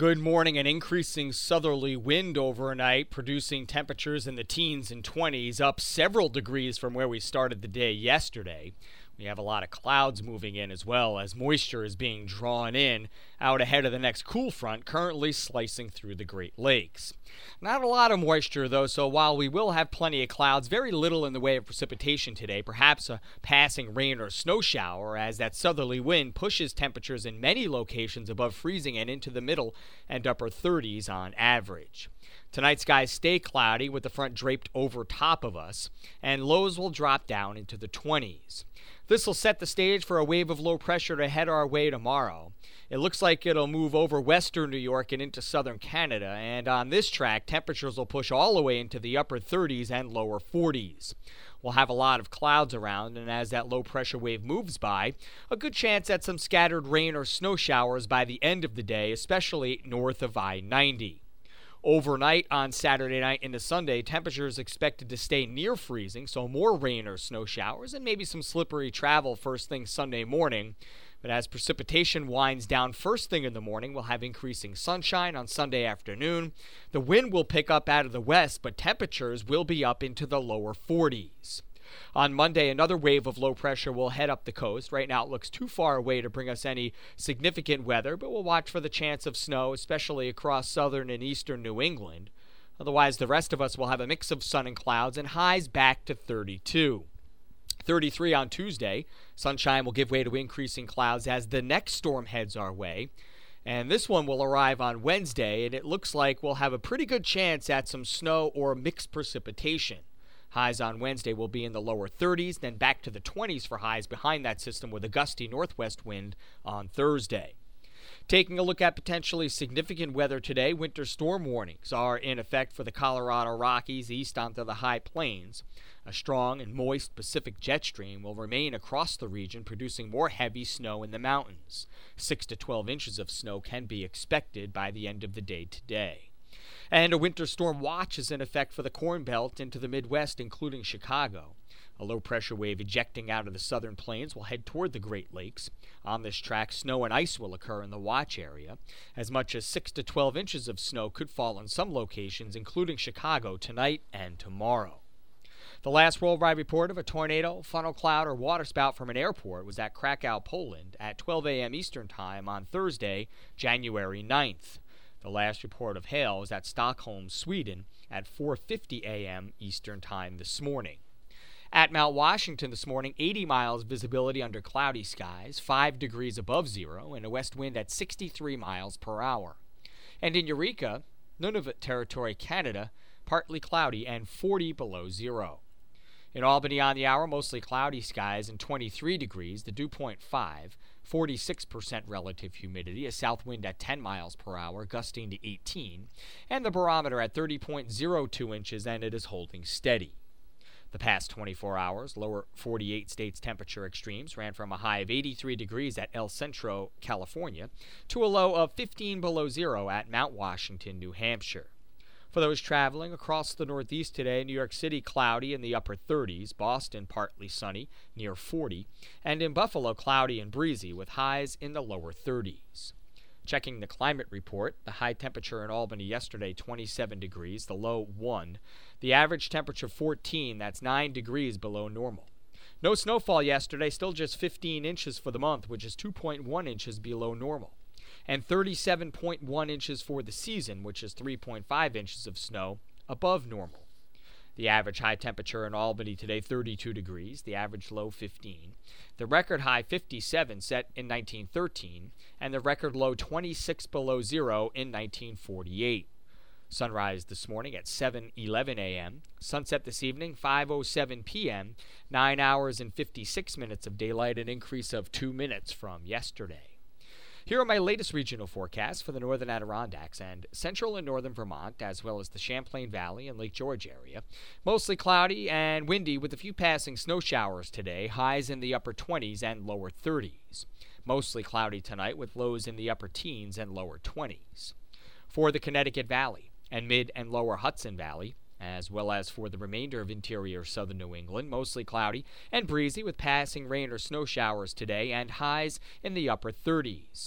Good morning. An increasing southerly wind overnight, producing temperatures in the teens and 20s, up several degrees from where we started the day yesterday. We have a lot of clouds moving in as well as moisture is being drawn in out ahead of the next cool front currently slicing through the Great Lakes. Not a lot of moisture though, so while we will have plenty of clouds, very little in the way of precipitation today, perhaps a passing rain or snow shower as that southerly wind pushes temperatures in many locations above freezing and into the middle and upper 30s on average. Tonight skies stay cloudy with the front draped over top of us, and lows will drop down into the 20s. This will set the stage for a wave of low pressure to head our way tomorrow. It looks like it'll move over western New York and into southern Canada, and on this track, temperatures will push all the way into the upper 30s and lower 40s. We'll have a lot of clouds around, and as that low pressure wave moves by, a good chance at some scattered rain or snow showers by the end of the day, especially north of I-90. Overnight on Saturday night into Sunday, temperatures expected to stay near freezing, so more rain or snow showers and maybe some slippery travel first thing Sunday morning. But as precipitation winds down first thing in the morning, we'll have increasing sunshine on Sunday afternoon. The wind will pick up out of the west, but temperatures will be up into the lower 40s. On Monday, another wave of low pressure will head up the coast. Right now, it looks too far away to bring us any significant weather, but we'll watch for the chance of snow, especially across southern and eastern New England. Otherwise, the rest of us will have a mix of sun and clouds and highs back to 32. 33 on Tuesday. Sunshine will give way to increasing clouds as the next storm heads our way. And this one will arrive on Wednesday, and it looks like we'll have a pretty good chance at some snow or mixed precipitation. Highs on Wednesday will be in the lower 30s, then back to the 20s for highs behind that system with a gusty northwest wind on Thursday. Taking a look at potentially significant weather today, winter storm warnings are in effect for the Colorado Rockies east onto the high plains. A strong and moist Pacific jet stream will remain across the region, producing more heavy snow in the mountains. 6 to 12 inches of snow can be expected by the end of the day today. And a winter storm watch is in effect for the Corn Belt into the Midwest, including Chicago. A low-pressure wave ejecting out of the southern plains will head toward the Great Lakes. On this track, snow and ice will occur in the watch area. As much as 6 to 12 inches of snow could fall in some locations, including Chicago, tonight and tomorrow. The last worldwide report of a tornado, funnel cloud, or waterspout from an airport was at Krakow, Poland, at 12 a.m. Eastern Time on Thursday, January 9th. The last report of hail was at Stockholm, Sweden, at 4:50 a.m. Eastern Time this morning. At Mount Washington this morning, 80 miles visibility under cloudy skies, 5 degrees above zero, and a west wind at 63 miles per hour. And in Eureka, Nunavut Territory, Canada, partly cloudy and 40 below zero. In Albany on the hour, mostly cloudy skies and 23 degrees, the dew point 5. 46% relative humidity, a south wind at 10 miles per hour, gusting to 18, and the barometer at 30.02 inches, and it is holding steady. The past 24 hours, lower 48 states temperature extremes ran from a high of 83 degrees at El Centro, California, to a low of 15 below zero at Mount Washington, New Hampshire. For those traveling across the Northeast today, New York City cloudy in the upper 30s, Boston partly sunny near 40, and in Buffalo cloudy and breezy with highs in the lower 30s. Checking the climate report, the high temperature in Albany yesterday 27 degrees, the low 1. The average temperature 14, that's 9 degrees below normal. No snowfall yesterday, still just 15 inches for the month, which is 2.1 inches below normal. And 37.1 inches for the season, which is 3.5 inches of snow above normal. The average high temperature in Albany today, 32 degrees, the average low 15. The record high 57 set in 1913, and the record low 26 below zero in 1948. Sunrise this morning at 7:11 a.m., sunset this evening 5:07 p.m., 9 hours and 56 minutes of daylight, an increase of 2 minutes from yesterday. Here are my latest regional forecasts for the northern Adirondacks and central and northern Vermont, as well as the Champlain Valley and Lake George area. Mostly cloudy and windy with a few passing snow showers today, highs in the upper 20s and lower 30s. Mostly cloudy tonight with lows in the upper teens and lower 20s. For the Connecticut Valley and mid and lower Hudson Valley, as well as for the remainder of interior southern New England, mostly cloudy and breezy with passing rain or snow showers today and highs in the upper 30s.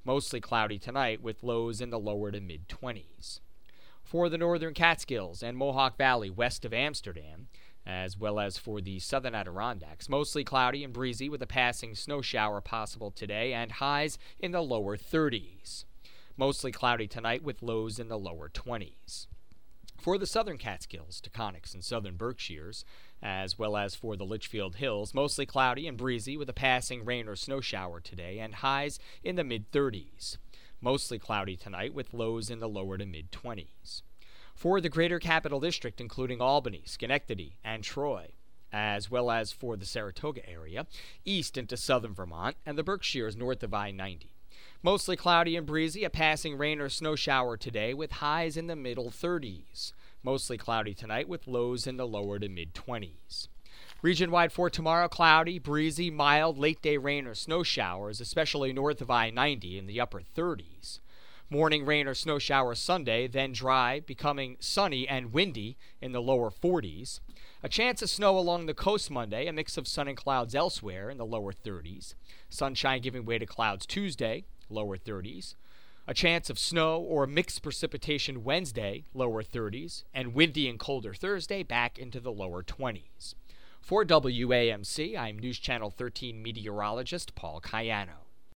Mostly cloudy tonight with lows in the lower to mid-20s. For the northern Catskills and Mohawk Valley west of Amsterdam, as well as for the southern Adirondacks, mostly cloudy and breezy with a passing snow shower possible today and highs in the lower 30s. Mostly cloudy tonight with lows in the lower 20s. For the southern Catskills, Taconics, and southern Berkshires, as well as for the Litchfield Hills, mostly cloudy and breezy with a passing rain or snow shower today and highs in the mid-30s. Mostly cloudy tonight with lows in the lower to mid-20s. For the greater Capital District, including Albany, Schenectady, and Troy, as well as for the Saratoga area, east into southern Vermont, and the Berkshires north of I-90. Mostly cloudy and breezy, a passing rain or snow shower today with highs in the middle 30s. Mostly cloudy tonight with lows in the lower to mid-20s. Region-wide for tomorrow, cloudy, breezy, mild, late-day rain or snow showers, especially north of I-90 in the upper 30s. Morning rain or snow shower Sunday, then dry, becoming sunny and windy in the lower 40s. A chance of snow along the coast Monday, a mix of sun and clouds elsewhere in the lower 30s. Sunshine giving way to clouds Tuesday, lower 30s. A chance of snow or mixed precipitation Wednesday, lower 30s. And windy and colder Thursday, back into the lower 20s. For WAMC, I'm News Channel 13 meteorologist Paul Cayano.